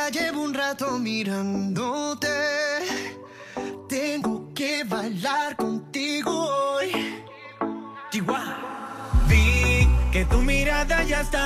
Ya llevo un rato mirándote. Tengo que bailar contigo hoy. Chihuahua. Vi que tu mirada ya está